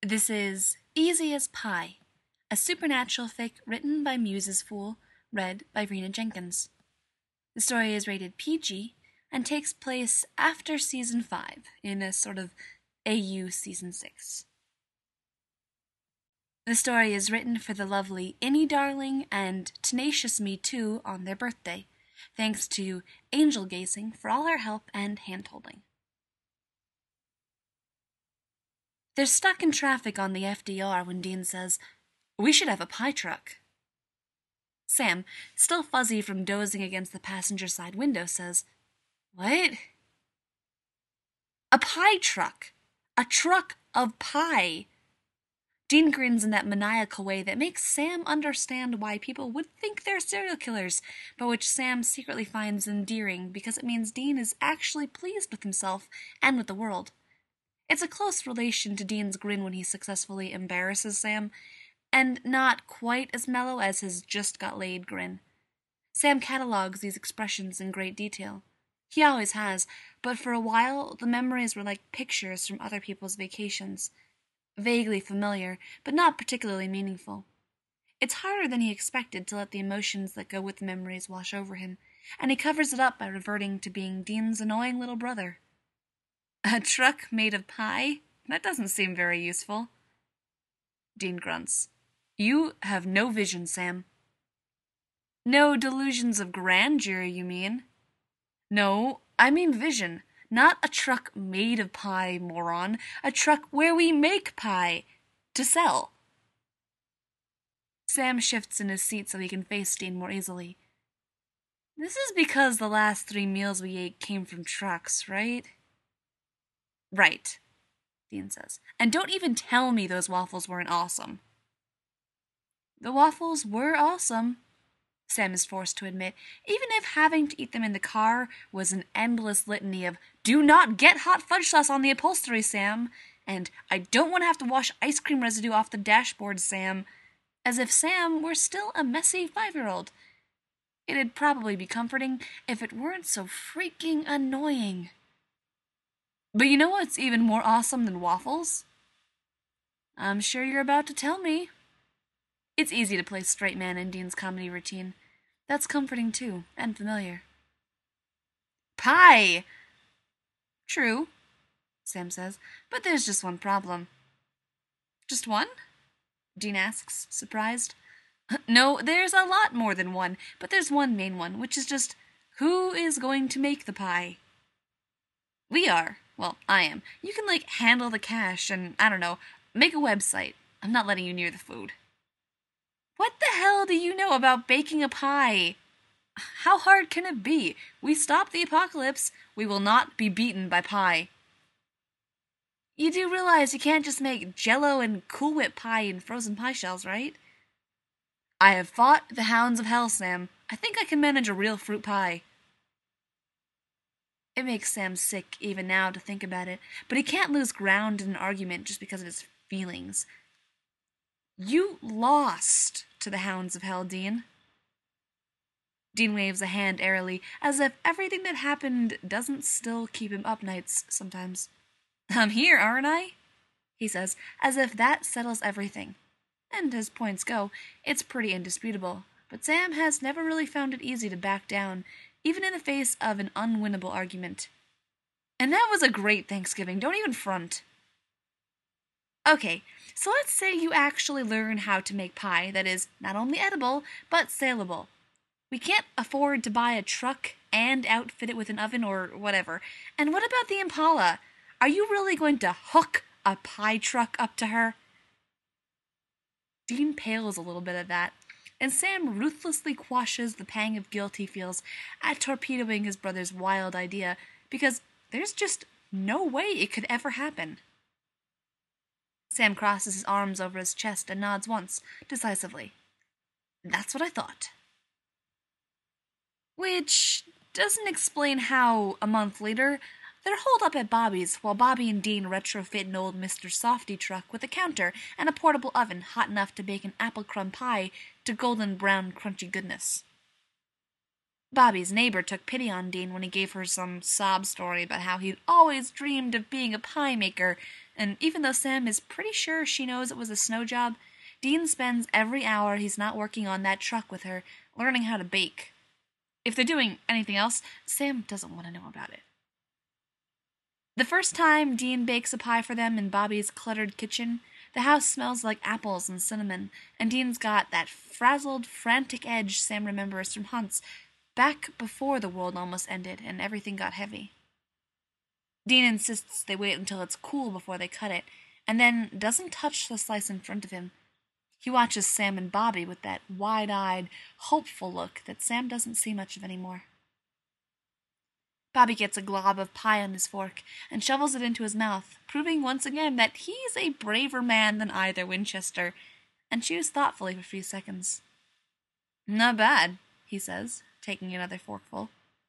This is Easy as Pie, a supernatural fic written by Muses Fool, read by Rena Jenkins. The story is rated PG and takes place after Season 5, in a sort of AU Season 6. The story is written for the lovely Innie Darling and Tenacious Me Too on their birthday, thanks to Angel Gazing for all her help and hand-holding. They're stuck in traffic on the FDR when Dean says, "We should have a pie truck." Sam, still fuzzy from dozing against the passenger side window, says, "What?" "A pie truck! A truck of pie!" Dean grins in that maniacal way that makes Sam understand why people would think they're serial killers, but which Sam secretly finds endearing because it means Dean is actually pleased with himself and with the world. It's a close relation to Dean's grin when he successfully embarrasses Sam, and not quite as mellow as his just-got-laid grin. Sam catalogues these expressions in great detail. He always has, but for a while the memories were like pictures from other people's vacations. Vaguely familiar, but not particularly meaningful. It's harder than he expected to let the emotions that go with the memories wash over him, and he covers it up by reverting to being Dean's annoying little brother. "A truck made of pie? That doesn't seem very useful." Dean grunts. "You have no vision, Sam." "No delusions of grandeur, you mean?" "No, I mean vision. Not a truck made of pie, moron. A truck where we make pie. To sell." Sam shifts in his seat so he can face Dean more easily. "This is because the last 3 meals we ate came from trucks, right?" "Right," Dean says. "And don't even tell me those waffles weren't awesome." "The waffles were awesome," Sam is forced to admit, even if having to eat them in the car was an endless litany of "Do not get hot fudge sauce on the upholstery, Sam," and "I don't want to have to wash ice cream residue off the dashboard, Sam," as if Sam were still a messy 5-year-old. It'd probably be comforting if it weren't so freaking annoying. But you know what's even more awesome than waffles? I'm sure you're about to tell me. It's easy to play straight man in Dean's comedy routine. That's comforting too, and familiar. "Pie!" "True," Sam says, "but there's just one problem." "Just one?" Dean asks, surprised. "No, there's a lot more than one, but there's one main one, which is just, who is going to make the pie?" "We are. Well, I am. You can, handle the cash and, I don't know, make a website. I'm not letting you near the food." "What the hell do you know about baking a pie?" "How hard can it be? We stopped the apocalypse. We will not be beaten by pie." You do realize you can't just make Jell-O and Cool Whip pie in frozen pie shells, right? "I have fought the hounds of hell, Sam. I think I can manage a real fruit pie." It makes Sam sick even now to think about it, but he can't lose ground in an argument just because of his feelings. "You lost to the hounds of hell, Dean." Dean waves a hand airily, as if everything that happened doesn't still keep him up nights sometimes. "I'm here, aren't I?" he says, as if that settles everything. And as points go, it's pretty indisputable, but Sam has never really found it easy to back down, even in the face of an unwinnable argument. "And that was a great Thanksgiving, don't even front." "Okay, so let's say you actually learn how to make pie that is not only edible, but saleable. We can't afford to buy a truck and outfit it with an oven or whatever. And what about the Impala? Are you really going to hook a pie truck up to her?" Dean pales a little bit at that, and Sam ruthlessly quashes the pang of guilt he feels at torpedoing his brother's wild idea, because there's just no way it could ever happen. Sam crosses his arms over his chest and nods once, decisively. "That's what I thought." Which doesn't explain how, a month later, they're holed up at Bobby's while Bobby and Dean retrofit an old Mr. Softy truck with a counter and a portable oven hot enough to bake an apple crumb pie to golden brown crunchy goodness. Bobby's neighbor took pity on Dean when he gave her some sob story about how he'd always dreamed of being a pie maker, and even though Sam is pretty sure she knows it was a snow job, Dean spends every hour he's not working on that truck with her learning how to bake. If they're doing anything else, Sam doesn't want to know about it. The first time Dean bakes a pie for them in Bobby's cluttered kitchen, the house smells like apples and cinnamon, and Dean's got that frazzled, frantic edge Sam remembers from Hunt's back before the world almost ended and everything got heavy. Dean insists they wait until it's cool before they cut it, and then doesn't touch the slice in front of him. He watches Sam and Bobby with that wide-eyed, hopeful look that Sam doesn't see much of anymore. Bobby gets a glob of pie on his fork and shovels it into his mouth, proving once again that he's a braver man than either Winchester, and chews thoughtfully for a few seconds. "Not bad," he says, taking another forkful.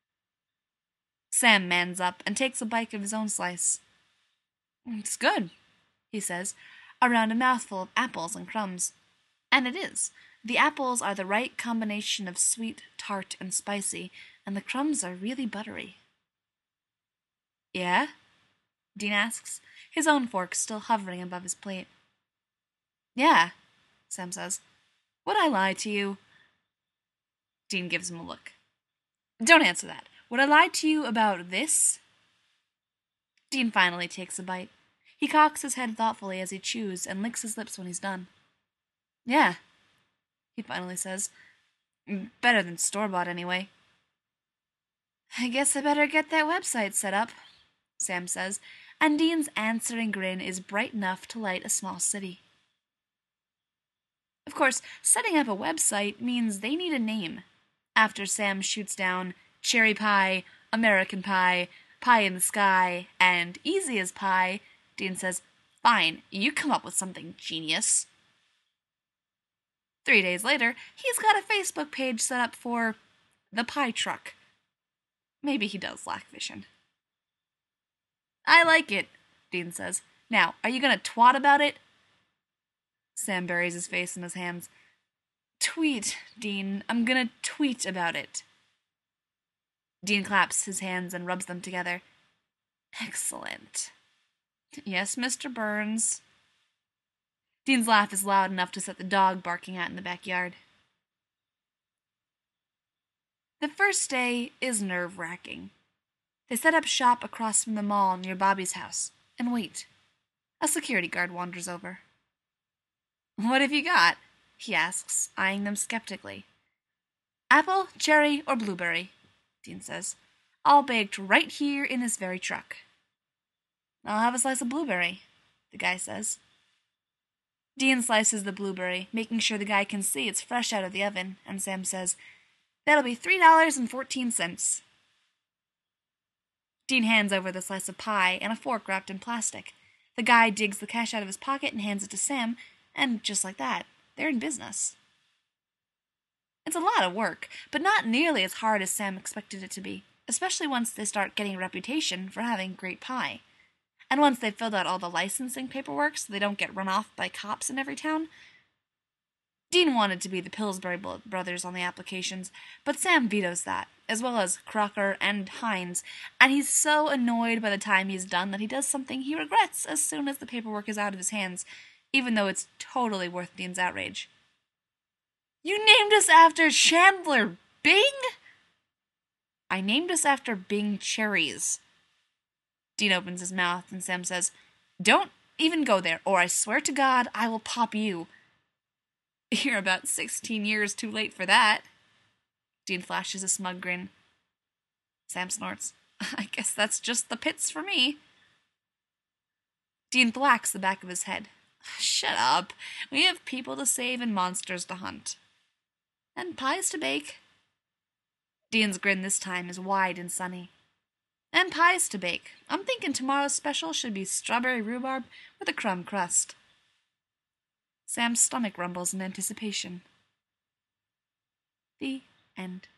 Sam mans up and takes a bite of his own slice. "It's good," he says, around a mouthful of apples and crumbs. And it is. The apples are the right combination of sweet, tart, and spicy, and the crumbs are really buttery. "Yeah?" Dean asks, his own fork still hovering above his plate. "Yeah," Sam says. "Would I lie to you?" Dean gives him a look. "Don't answer that. Would I lie to you about this?" Dean finally takes a bite. He cocks his head thoughtfully as he chews and licks his lips when he's done. "Yeah," he finally says. "Better than store-bought, anyway." "I guess I better get that website set up," Sam says, and Dean's answering grin is bright enough to light a small city. Of course, setting up a website means they need a name. After Sam shoots down Cherry Pie, American Pie, Pie in the Sky, and Easy as Pie, Dean says, "Fine, you come up with something, genius." 3 days later, he's got a Facebook page set up for the Pie Truck. Maybe he does lack vision. "I like it," Dean says. "Now, are you gonna twat about it?" Sam buries his face in his hands. "Tweet, Dean. I'm gonna tweet about it." Dean claps his hands and rubs them together. "Excellent." "Yes, Mr. Burns." Dean's laugh is loud enough to set the dog barking out in the backyard. The first day is nerve-wracking. They set up shop across from the mall near Bobby's house and wait. A security guard wanders over. "What have you got?" he asks, eyeing them skeptically. "Apple, cherry, or blueberry," Dean says. "All baked right here in this very truck." "I'll have a slice of blueberry," the guy says. Dean slices the blueberry, making sure the guy can see it's fresh out of the oven, and Sam says, "That'll be $3.14. Dean hands over the slice of pie and a fork wrapped in plastic. The guy digs the cash out of his pocket and hands it to Sam, and just like that, they're in business. It's a lot of work, but not nearly as hard as Sam expected it to be, especially once they start getting a reputation for having great pie. And once they've filled out all the licensing paperwork so they don't get run off by cops in every town. Dean wanted to be the Pillsbury brothers on the applications, but Sam vetoes that, as well as Crocker and Hines, and he's so annoyed by the time he's done that he does something he regrets as soon as the paperwork is out of his hands, even though it's totally worth Dean's outrage. "You named us after Chandler Bing?" "I named us after Bing cherries." Dean opens his mouth, and Sam says, "Don't even go there, or I swear to God I will pop you." "You're about 16 years too late for that." Dean flashes a smug grin. Sam snorts. "I guess that's just the pits for me." Dean thwacks the back of his head. "Shut up. We have people to save and monsters to hunt. And pies to bake." Dean's grin this time is wide and sunny. "And pies to bake. I'm thinking tomorrow's special should be strawberry rhubarb with a crumb crust." Sam's stomach rumbles in anticipation. The end.